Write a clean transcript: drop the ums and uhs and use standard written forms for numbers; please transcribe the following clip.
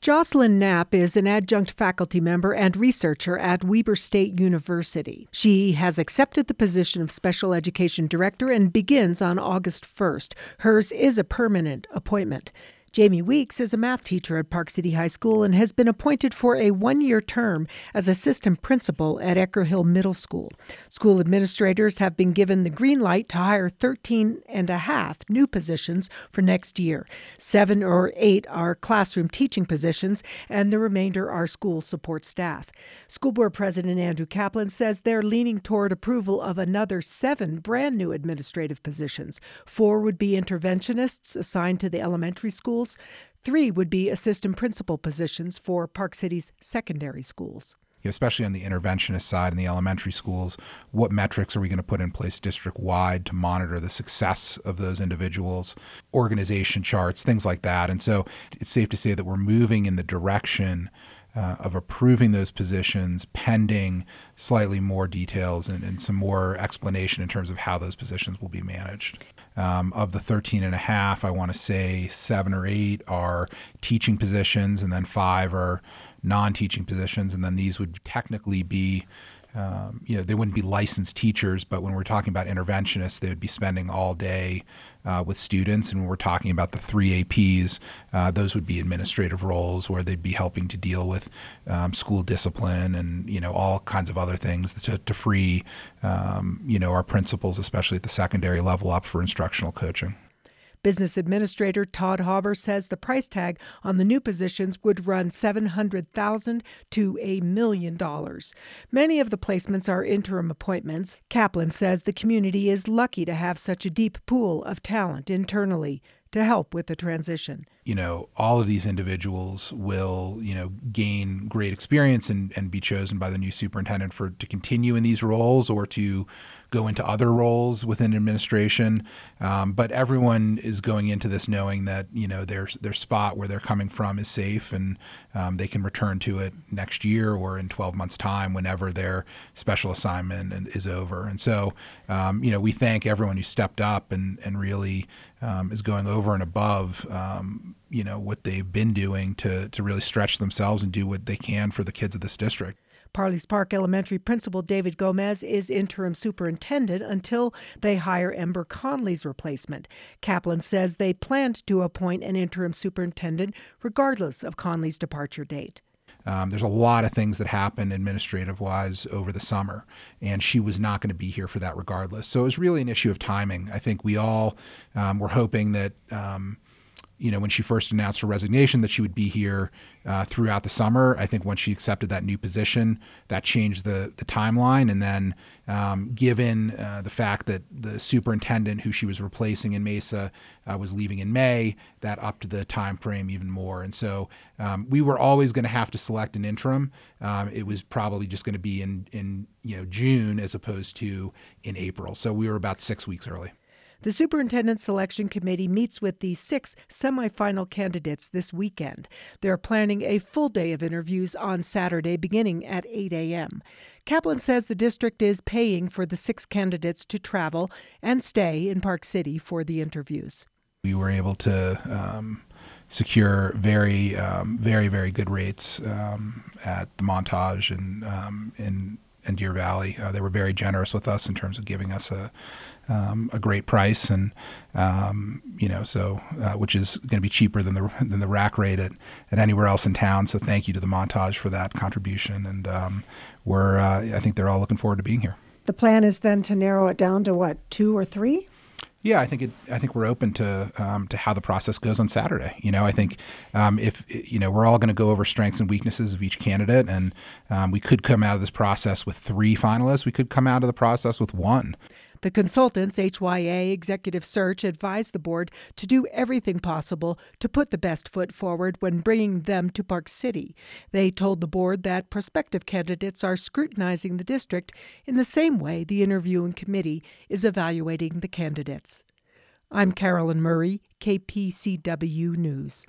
Jocelyn Knapp is an adjunct faculty member and researcher at Weber State University. She has accepted the position of Special Education Director and begins on August 1st. Hers is a permanent appointment. Jamie Weeks is a math teacher at Park City High School and has been appointed for a one-year term as assistant principal at Ecker Hill Middle School. School administrators have been given the green light to hire 13 and a half new positions for next year. 7 or 8 are classroom teaching positions, and the remainder are school support staff. School Board President Andrew Kaplan says they're leaning toward approval of another 7 brand new administrative positions. 4 would be interventionists assigned to the elementary schools. 3 would be assistant principal positions for Park City's secondary schools. Especially on the interventionist side in the elementary schools, what metrics are we going to put in place district-wide to monitor the success of those individuals, organization charts, things like that. And so it's safe to say that we're moving in the direction of approving those positions pending slightly more details and some more explanation in terms of how those positions will be managed. Of the 13 and a half, I want to say 7 or 8 are teaching positions, and then 5 are non-teaching positions. And then these would technically be, they wouldn't be licensed teachers, but when we're talking about interventionists, they would be spending all day with students. And when we're talking about the 3 APs, those would be administrative roles where they'd be helping to deal with school discipline and, all kinds of other things to free, our principals, especially at the secondary level, up for instructional coaching. Business Administrator Todd Hauber says the price tag on the new positions would run $700,000 to $1 million. Many of the placements are interim appointments. Kaplan says the community is lucky to have such a deep pool of talent internally to help with the transition. All of these individuals will, gain great experience and be chosen by the new superintendent to continue in these roles or to go into other roles within administration. But everyone is going into this knowing that, their spot where they're coming from is safe and they can return to it next year or in 12 months' time whenever their special assignment is over. And so, we thank everyone who stepped up and really is going over and above, what they've been doing to really stretch themselves and do what they can for the kids of this district. Parleys Park Elementary Principal David Gomez is interim superintendent until they hire Ember Conley's replacement. Kaplan says they planned to appoint an interim superintendent regardless of Conley's departure date. There's a lot of things that happened administrative-wise over the summer, and she was not going to be here for that regardless. So it was really an issue of timing. I think we all were hoping that when she first announced her resignation, that she would be here throughout the summer. I think once she accepted that new position, that changed the timeline. And then given the fact that the superintendent who she was replacing in Mesa was leaving in May, that upped the time frame even more. And so we were always going to have to select an interim. It was probably just going to be in June as opposed to in April. So we were about 6 weeks early. The Superintendent Selection Committee meets with the 6 semifinal candidates this weekend. They're planning a full day of interviews on Saturday beginning at 8 a.m. Kaplan says the district is paying for the 6 candidates to travel and stay in Park City for the interviews. We were able to secure very, very good rates at the Montage and Deer Valley. They were very generous with us in terms of giving us a great price, and which is going to be cheaper than the rack rate at anywhere else in town. So thank you to the Montage for that contribution, and I think they're all looking forward to being here. The plan is then to narrow it down to what, 2 or 3? Yeah, I think we're open to how the process goes on Saturday. I think if we're all going to go over strengths and weaknesses of each candidate, and we could come out of this process with 3 finalists. We could come out of the process with 1. The consultants, HYA Executive Search, advised the board to do everything possible to put the best foot forward when bringing them to Park City. They told the board that prospective candidates are scrutinizing the district in the same way the interviewing committee is evaluating the candidates. I'm Carolyn Murray, KPCW News.